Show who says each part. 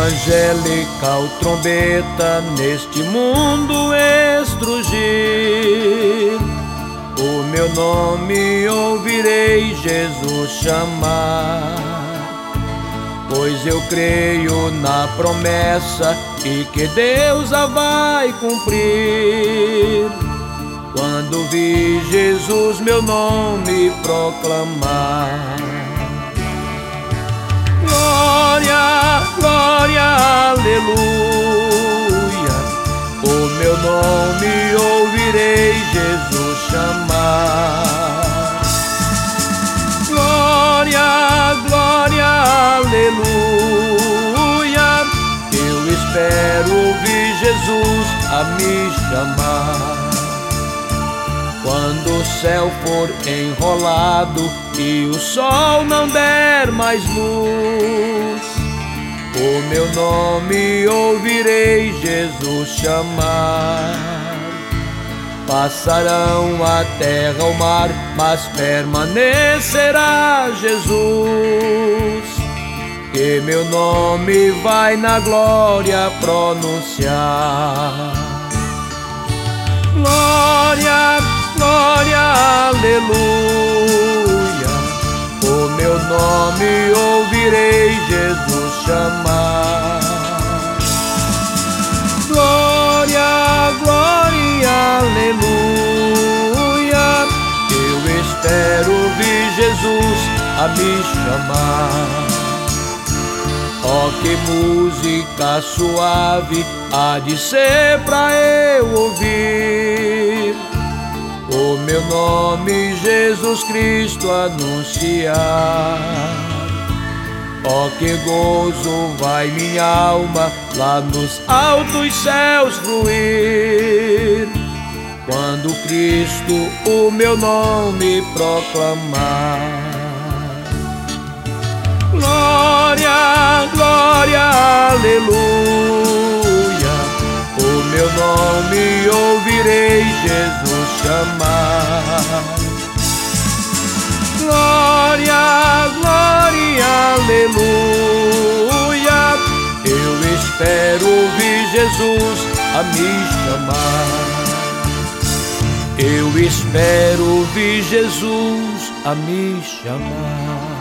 Speaker 1: angelical trombeta neste mundo estrugir, o meu nome ouvirei Jesus chamar. Pois eu creio na promessa e que Deus a vai cumprir, quando vi Jesus meu nome proclamar. Glória, glória, aleluia, o meu nome ouvirei Jesus chamar. Glória, glória, aleluia, eu espero ouvir Jesus a me chamar. Quando o céu for enrolado e o sol não der mais luz, o meu nome ouvirei Jesus chamar. Passarão a terra, o mar, mas permanecerá Jesus, que meu nome vai na glória pronunciar. Glória, glória, aleluia, o meu nome ouvirei Jesus chamar. Glória, glória, aleluia, eu espero ouvir Jesus a me chamar. Oh, que música suave há de ser pra eu ouvir, o meu nome Jesus Cristo anunciar. Oh, que gozo vai minha alma lá nos altos céus fluir, quando Cristo o meu nome proclamar. Glória, glória, aleluia, o meu nome ouvirei Jesus chamar. Glória, glória, aleluia, eu espero ouvir Jesus a me chamar. Eu espero ouvir Jesus a me chamar.